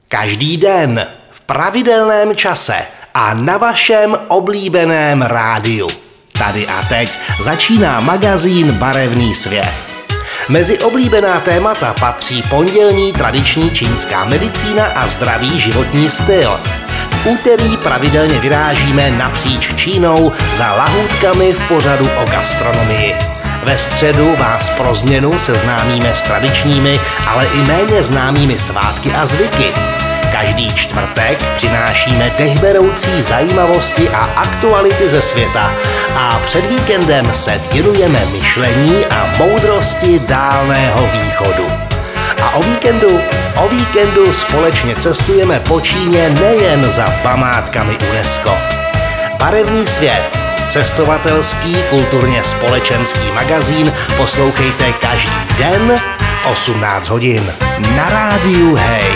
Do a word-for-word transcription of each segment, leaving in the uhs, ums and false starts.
Každý den, v pravidelném čase a na vašem oblíbeném rádiu. Tady a teď začíná magazín Barevný svět. Mezi oblíbená témata patří pondělní tradiční čínská medicína a zdravý životní styl. V úterý pravidelně vyrážíme napříč Čínou za lahůdkami v pořadu o gastronomii. Ve středu vás pro změnu seznámíme s tradičními, ale i méně známými svátky a zvyky. Každý čtvrtek přinášíme dechberoucí zajímavosti a aktuality ze světa a před víkendem se věnujeme myšlení a moudrosti Dálného východu. A o víkendu, o víkendu společně cestujeme po Číně nejen za památkami UNESCO. Barevný svět, cestovatelský, kulturně společenský magazín poslouchejte každý den v osmnáct hodin na rádiu Hej.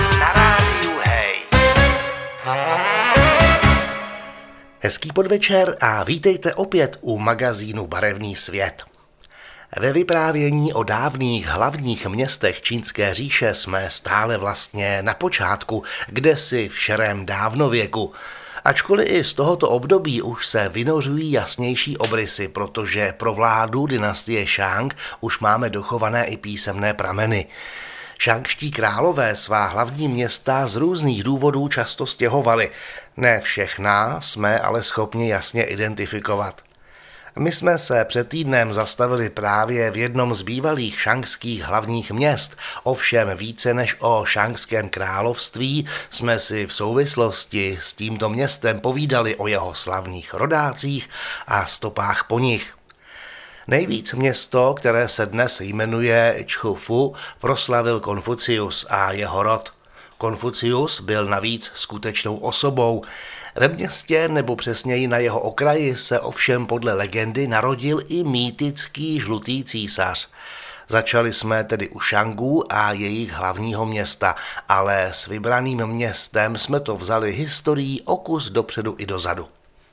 Hezký podvečer a vítejte opět u magazínu Barevný svět. Ve vyprávění o dávných hlavních městech Čínské říše jsme stále vlastně na počátku, kdesi v šerém dávnověku. Ačkoliv i z tohoto období už se vynořují jasnější obrysy, protože pro vládu dynastie Šang už máme dochované i písemné prameny. Šangští králové svá hlavní města z různých důvodů často stěhovali. Ne všechna jsme ale schopni jasně identifikovat. My jsme se před týdnem zastavili právě v jednom z bývalých šangských hlavních měst, ovšem více než o šangském království jsme si v souvislosti s tímto městem povídali o jeho slavných rodácích a stopách po nich. Nejvíc město, které se dnes jmenuje Čchufu, proslavil Konfucius a jeho rod. Konfucius byl navíc skutečnou osobou. Ve městě, nebo přesněji na jeho okraji, se ovšem podle legendy narodil i mýtický žlutý císař. Začali jsme tedy u Šangů a jejich hlavního města, ale s vybraným městem jsme to vzali historií o kus dopředu i dozadu.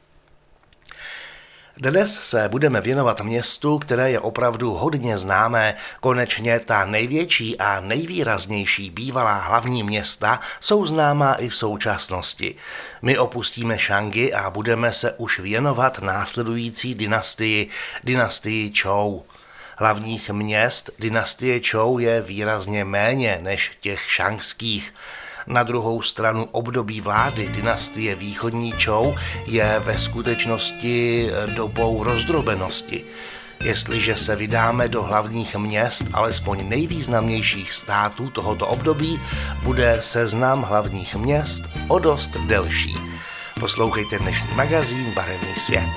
Dnes se budeme věnovat městu, které je opravdu hodně známé. Konečně ta největší a nejvýraznější bývalá hlavní města jsou známá i v současnosti. My opustíme Šangy a budeme se už věnovat následující dynastii, dynastii Čou. Hlavních měst dynastie Čou je výrazně méně než těch šangských. Na druhou stranu období vlády dynastie východní Čou je ve skutečnosti dobou rozdrobenosti. Jestliže se vydáme do hlavních měst, alespoň nejvýznamnějších států tohoto období, bude seznam hlavních měst o dost delší. Poslouchejte dnešní magazín Barevný svět.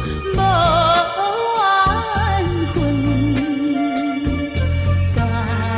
God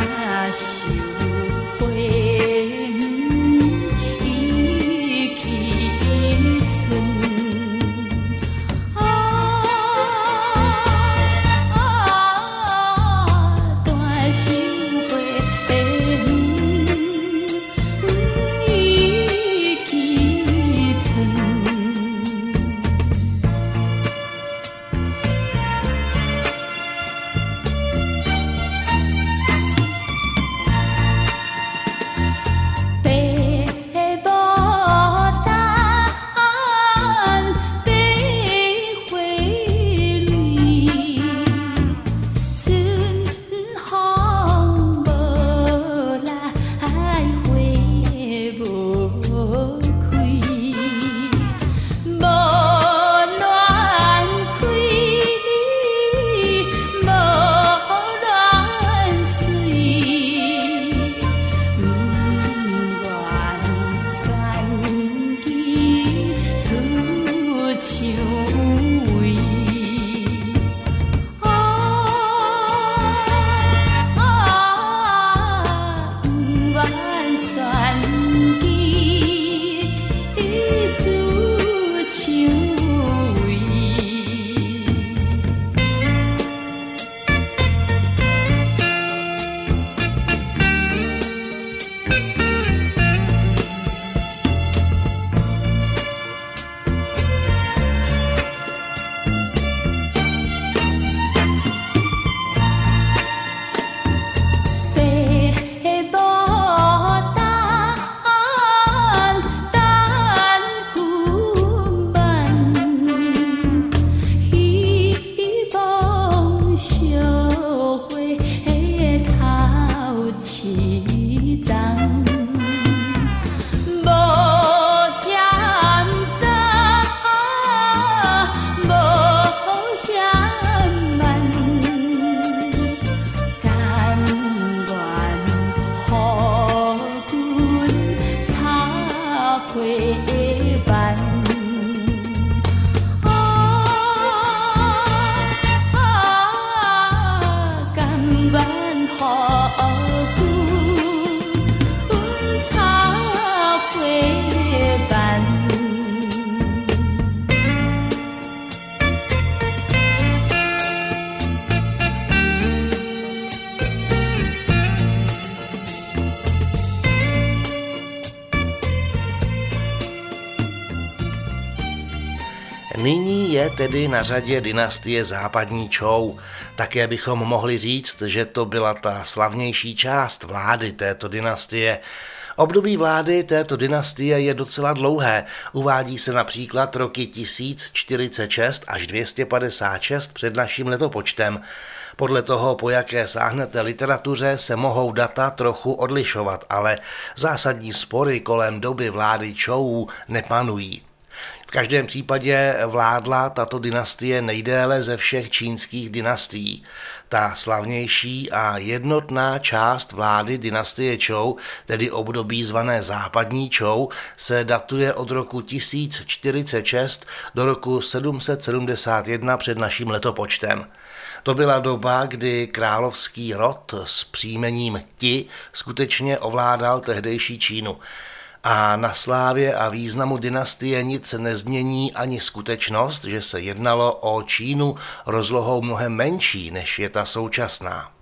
Nyní je tedy na řadě dynastie Západní Čou. Také bychom mohli říct, že to byla ta slavnější část vlády této dynastie. Období vlády této dynastie je docela dlouhé. Uvádí se například roky tisíc čtyřicet šest až dvě stě padesát šest před naším letopočtem. Podle toho, po jaké sáhnete literatuře, se mohou data trochu odlišovat, ale zásadní spory kolem doby vlády Čouů nepanují. V každém případě vládla tato dynastie nejdéle ze všech čínských dynastií. Ta slavnější a jednotná část vlády dynastie Čou, tedy období zvané Západní Čou, se datuje od roku tisíc čtyřicet šest do roku sedm set sedmdesát jedna před naším letopočtem. To byla doba, kdy královský rod s příjmením Ti skutečně ovládal tehdejší Čínu. A na slávě a významu dynastie nic nezmění ani skutečnost, že se jednalo o Čínu rozlohou mnohem menší, než je ta současná.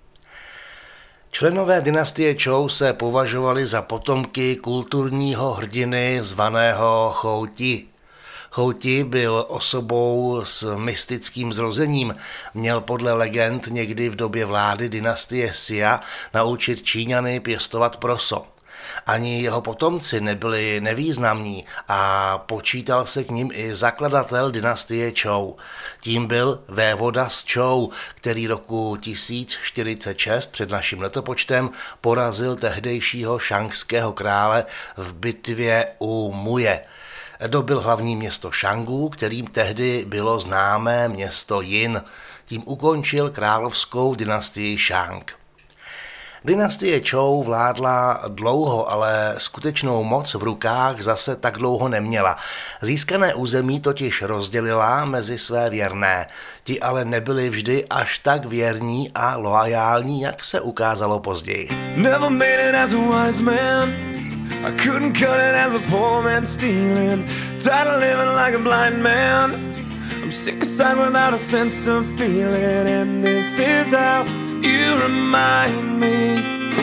Členové dynastie Čou se považovali za potomky kulturního hrdiny zvaného Chou Ti. Chou Ti byl osobou s mystickým zrozením, měl podle legend někdy v době vlády dynastie Sia naučit Číňany pěstovat proso. Ani jeho potomci nebyli nevýznamní a počítal se k nim i zakladatel dynastie Čou. Tím byl vévoda z Čou, který roku tisíc čtyřicet šest před naším letopočtem porazil tehdejšího šangského krále v bitvě u Muje. Dobil hlavní město Šangu, kterým tehdy bylo známé město Jin. Tím ukončil královskou dynastii Šang. Dynastie Čou vládla dlouho, ale skutečnou moc v rukách zase tak dlouho neměla. Získané území totiž rozdělila mezi své věrné. Ti ale nebyli vždy až tak věrní a loajální, jak se ukázalo později. Never made it as a wise man. I couldn't cut it as a poor man stealing. Tired of living like a blind man. I'm sick aside without a sense of feeling. And this is how you remind me.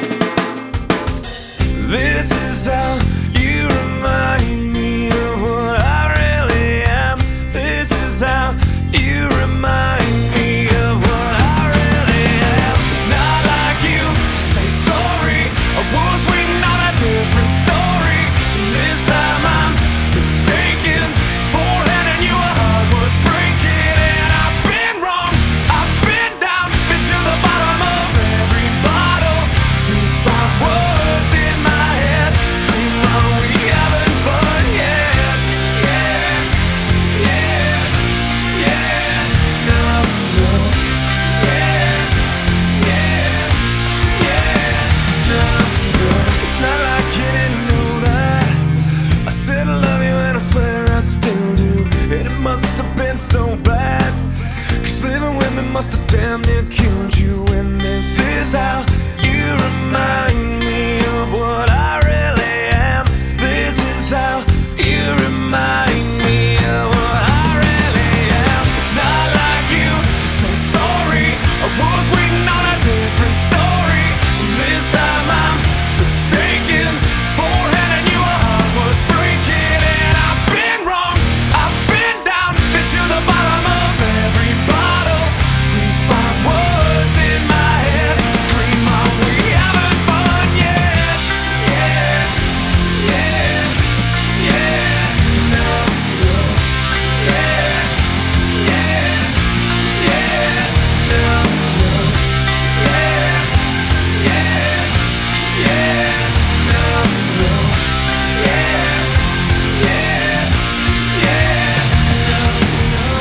This is how you remind me of what I really am. This is how you remind me of what I really am. It's not like you to say sorry. I was waiting on a different story. This time I'm mistaken for handing you a heart worth breaking. And I've been wrong, I've been down, been to the bottom of every bottle. These five words in my head scream, are we having fun yet? Yeah, yeah, yeah, no, no. Yeah, yeah, yeah, no, no. It's not like you didn't know that I said I love you and I swear I still do. And it must have been so bad, 'cause living with me must have damn near killed you. And this is how you remind me of what I really am. This is how you remind me of what I really am. It's not like you to say sorry. I was waiting on a different story. This time I'm mistaken for handing you a heart worth breaking. And I've been wrong, I've been down, been to the bottom of every bottle. These five words in my head scream, are we having fun yet? Yeah, yeah, yeah, no, no. Yeah, yeah, yeah, no, no. Yeah, yeah, yeah, no, no. Yeah, yeah, yeah, no, no.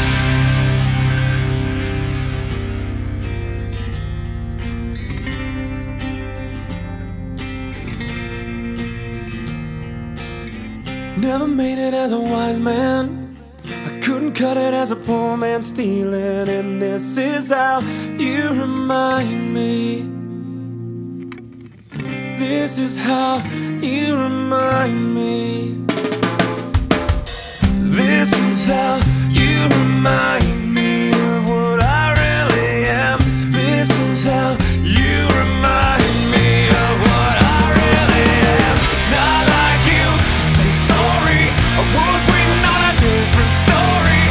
Never made it as a wise man. I couldn't cut it as a poor man stealing. And this is how you remind me. This is how you remind me. This is how you remind me of what I really am. This is how you remind me of what I really am. It's not like you to say sorry. I was waiting on a different story.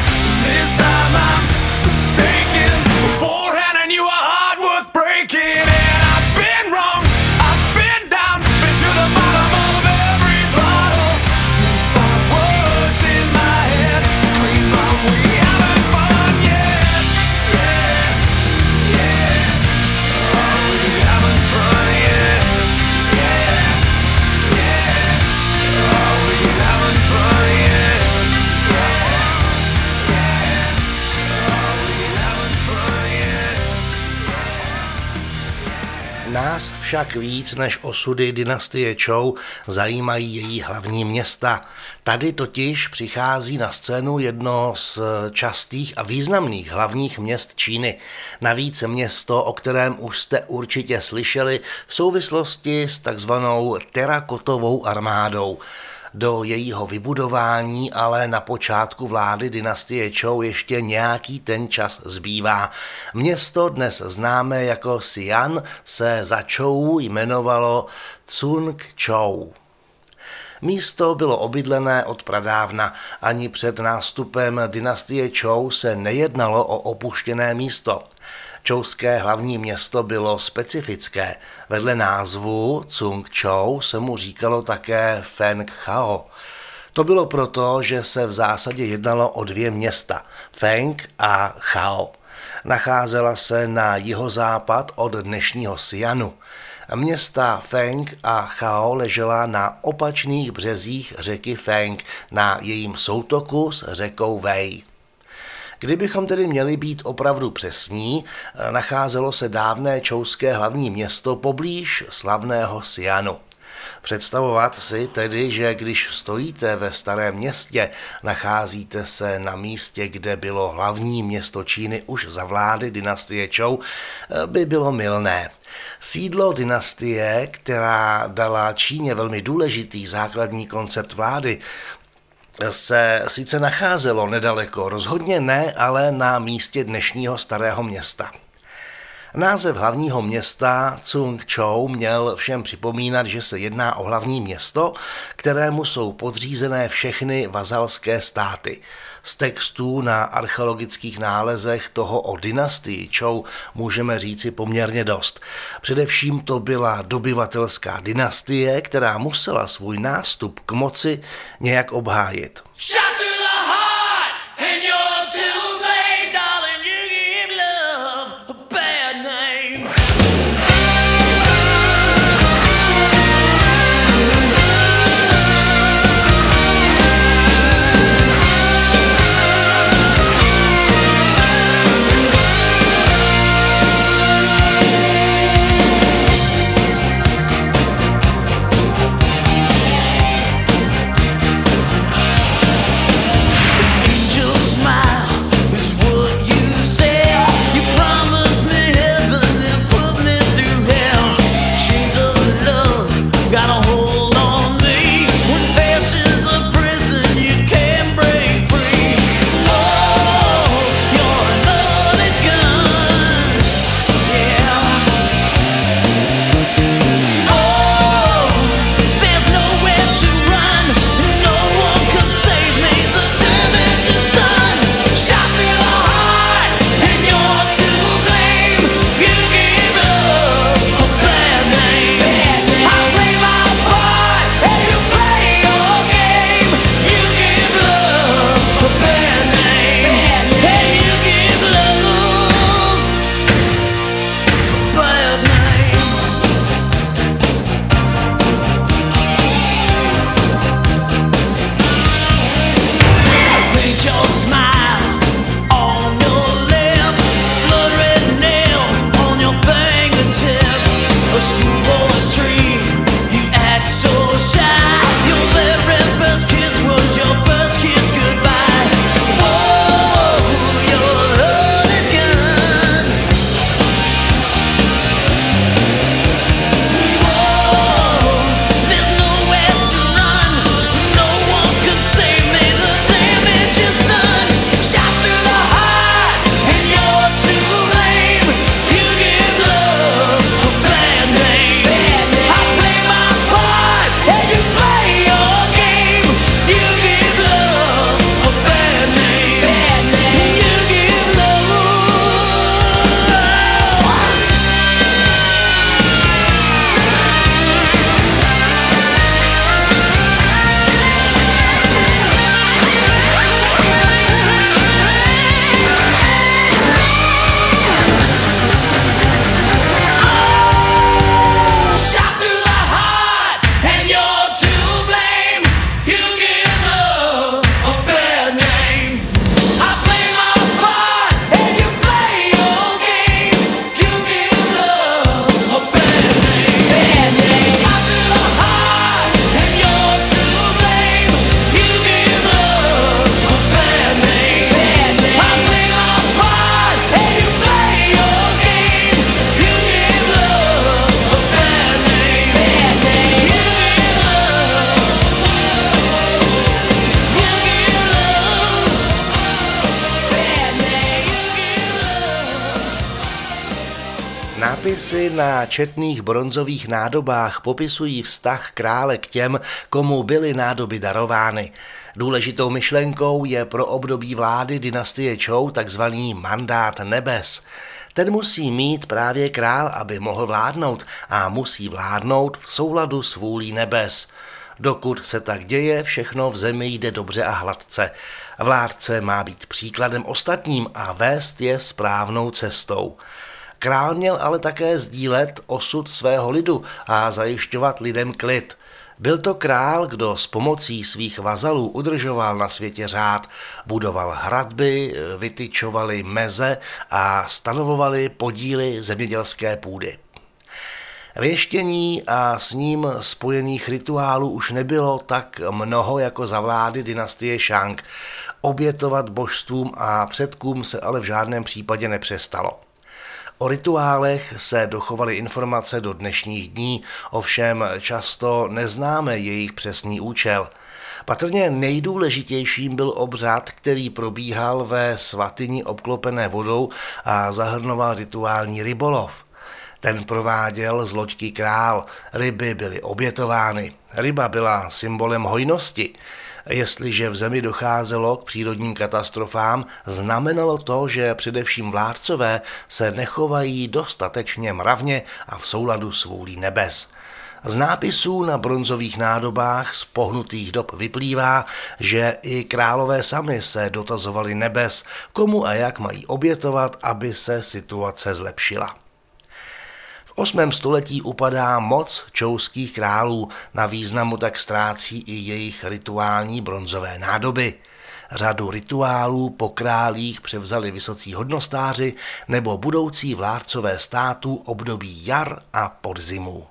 Nás však víc než osudy dynastie Čou zajímají její hlavní města. Tady totiž přichází na scénu jedno z častých a významných hlavních měst Číny. Navíc město, o kterém už jste určitě slyšeli v souvislosti s takzvanou terakotovou armádou. Do jejího vybudování ale na počátku vlády dynastie Čou ještě nějaký ten čas zbývá. Město dnes známé jako Xi'an se za Čou jmenovalo Cunčou. Místo bylo obydlené od pradávna. Ani před nástupem dynastie Čou se nejednalo o opuštěné místo. Čouské hlavní město bylo specifické. Vedle názvu Cunčou se mu říkalo také Fengchao. To bylo proto, že se v zásadě jednalo o dvě města, Feng a Chao. Nacházela se na jihozápad od dnešního Xi'anu. Města Feng a Chao ležela na opačných březích řeky Feng, na jejím soutoku s řekou Wei. Kdybychom tedy měli být opravdu přesní, nacházelo se dávné čouské hlavní město poblíž slavného Xi'anu. Představovat si tedy, že když stojíte ve starém městě, nacházíte se na místě, kde bylo hlavní město Číny už za vlády dynastie Čou, by bylo mylné. Sídlo dynastie, která dala Číně velmi důležitý základní koncept vlády, se sice nacházelo nedaleko, rozhodně ne, ale na místě dnešního starého města. Název hlavního města Cunčou měl všem připomínat, že se jedná o hlavní město, kterému jsou podřízené všechny vazalské státy. Z textů na archeologických nálezech toho o dynastii Čou můžeme říci poměrně dost. Především to byla dobyvatelská dynastie, která musela svůj nástup k moci nějak obhájit. Nápisy na četných bronzových nádobách popisují vztah krále k těm, komu byly nádoby darovány. Důležitou myšlenkou je pro období vlády dynastie Čou takzvaný mandát nebes. Ten musí mít právě král, aby mohl vládnout, a musí vládnout v souladu s vůlí nebes. Dokud se tak děje, všechno v zemi jde dobře a hladce. Vládce má být příkladem ostatním a vést je správnou cestou. Král měl ale také sdílet osud svého lidu a zajišťovat lidem klid. Byl to král, kdo s pomocí svých vazalů udržoval na světě řád, budoval hradby, vytyčovali meze a stanovovali podíly zemědělské půdy. Věštění a s ním spojených rituálů už nebylo tak mnoho jako za vlády dynastie Šang. Obětovat božstvům a předkům se ale v žádném případě nepřestalo. O rituálech se dochovaly informace do dnešních dní, ovšem často neznáme jejich přesný účel. Patrně nejdůležitějším byl obřad, který probíhal ve svatyni obklopené vodou a zahrnoval rituální rybolov. Ten prováděl z loďky král, ryby byly obětovány. Ryba byla symbolem hojnosti. Jestliže v zemi docházelo k přírodním katastrofám, znamenalo to, že především vládcové se nechovají dostatečně mravně a v souladu s vůlí nebes. Z nápisů na bronzových nádobách z pohnutých dob vyplývá, že i králové sami se dotazovali nebes, komu a jak mají obětovat, aby se situace zlepšila. V osmém století upadá moc čouských králů, na významu tak ztrácí i jejich rituální bronzové nádoby. Řadu rituálů po králích převzali vysocí hodnostáři nebo budoucí vládcové států období jar a podzimů.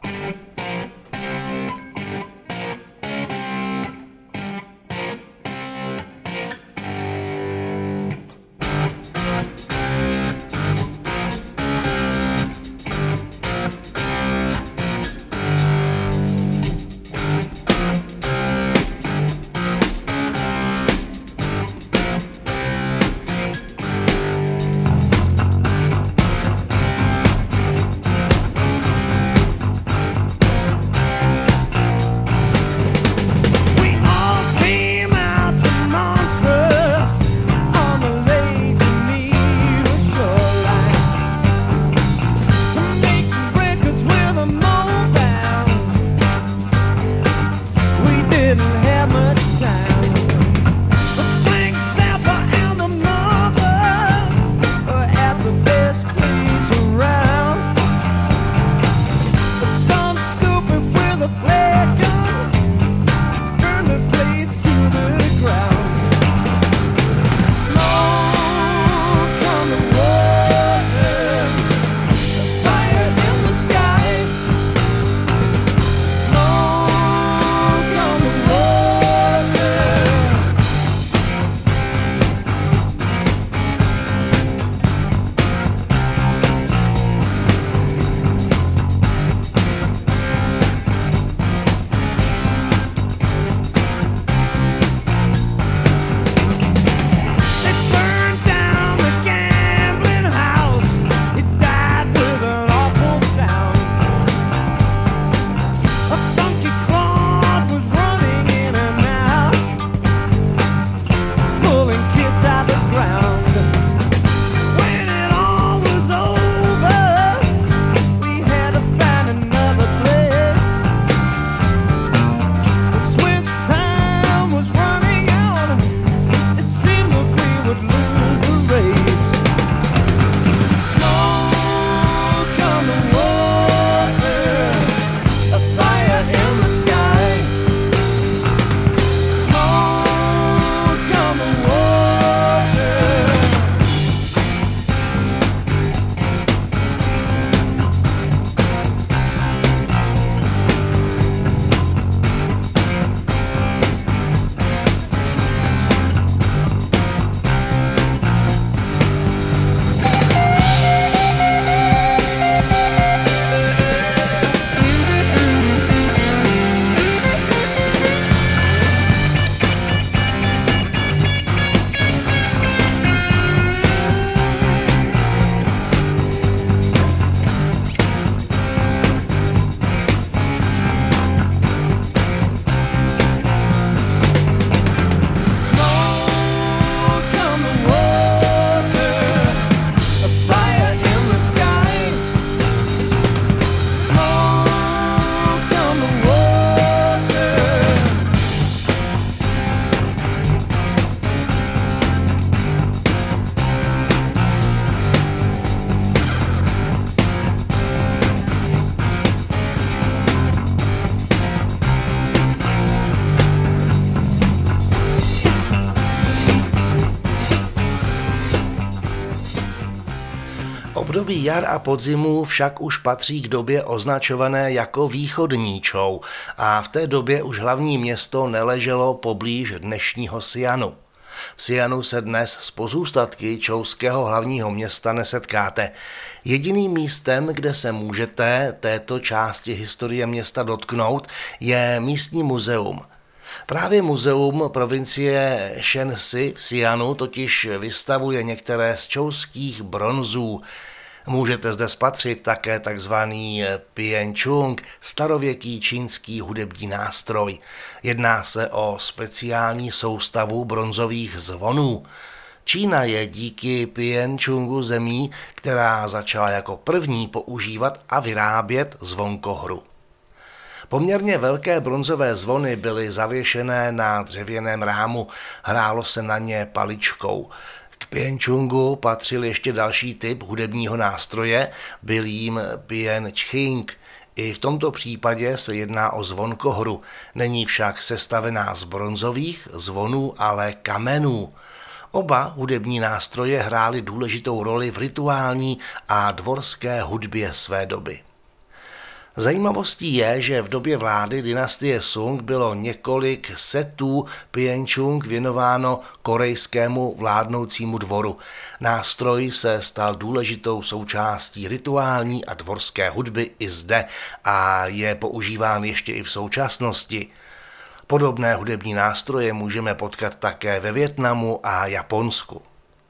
Období jar a podzimu však už patří k době označované jako východní Čou a v té době už hlavní město neleželo poblíž dnešního Sianu. V Sianu se dnes s pozůstatky čouského hlavního města nesetkáte. Jediným místem, kde se můžete této části historie města dotknout, je místní muzeum. Právě muzeum provincie Shensi v Sianu totiž vystavuje některé z čouských bronzů. Můžete zde spatřit také takzvaný pěnčung, starověký čínský hudební nástroj. Jedná se o speciální soustavu bronzových zvonů. Čína je díky pěnčungu zemí, která začala jako první používat a vyrábět zvonkohru. Poměrně velké bronzové zvony byly zavěšené na dřevěném rámu, hrálo se na ně paličkou. K pěnčungu patřil ještě další typ hudebního nástroje, byl jím pěnčching. I v tomto případě se jedná o zvonkohru, není však sestavená z bronzových zvonů, ale kamenů. Oba hudební nástroje hrály důležitou roli v rituální a dvorské hudbě své doby. Zajímavostí je, že v době vlády dynastie Sung bylo několik setů pěnčung věnováno korejskému vládnoucímu dvoru. Nástroj se stal důležitou součástí rituální a dvorské hudby i zde a je používán ještě i v současnosti. Podobné hudební nástroje můžeme potkat také ve Vietnamu a Japonsku.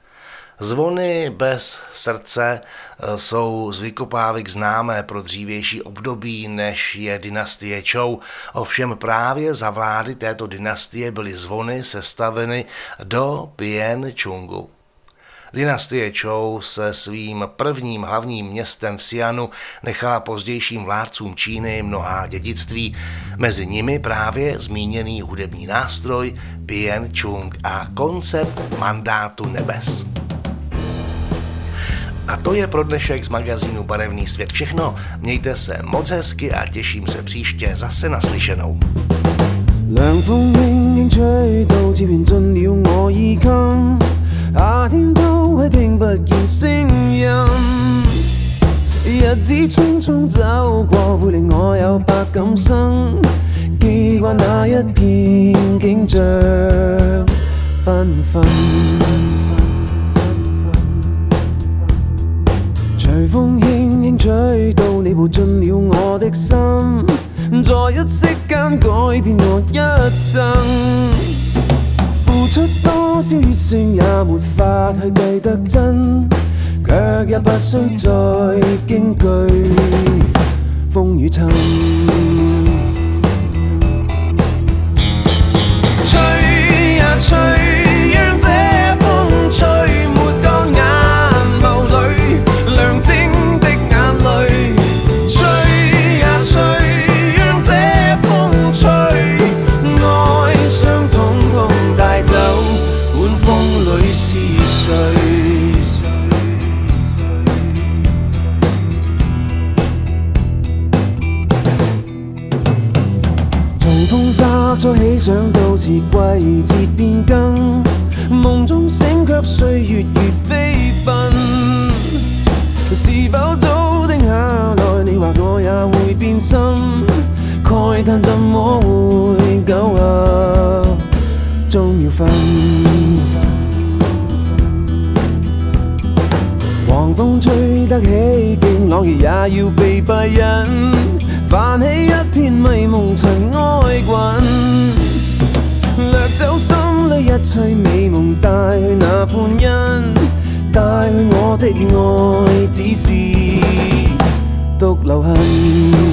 Zvony bez srdce jsou z vykopávek známé pro dřívější období, než je dynastie Čou. Ovšem právě za vlády této dynastie byly zvony sestaveny do pěnčungu. Dynastie Čou se svým prvním hlavním městem v Sianu nechala pozdějším vládcům Číny mnohá dědictví, mezi nimi právě zmíněný hudební nástroj pěnčung a koncept mandátu nebes. A to je pro dnešek z magazínu Barevný svět všechno. Mějte se moc hezky a těším se příště zase naslyšenou. 涼風輕輕吹到，似緣進了我衣襟。夏天都會聽不見聲音，日子匆匆走過，會令我有百感生。記掛那一片景象繽紛。隨風輕輕吹到，你步進了我的心，在一息間改變我一生。付出多少熱誠也沒法去計得真，卻也不需再驚懼風雨侵。吹呀吹，讓這風吹沒乾眼眸裏亮晶的眼淚，吹呀吹，讓這風吹，愛傷統統帶走，管風裏是誰。從風沙初起想到是季節變更，夢中醒卻歲月如飛奔。是否早定下來？你或我也會變心，慨嘆怎麼會久合，終要分。狂風吹得起勁，朗月也要被閉引，泛起一片迷蒙塵埃滾，掠走心裏一切美夢，帶去那歡欣。帶去我的愛，只是獨留痕。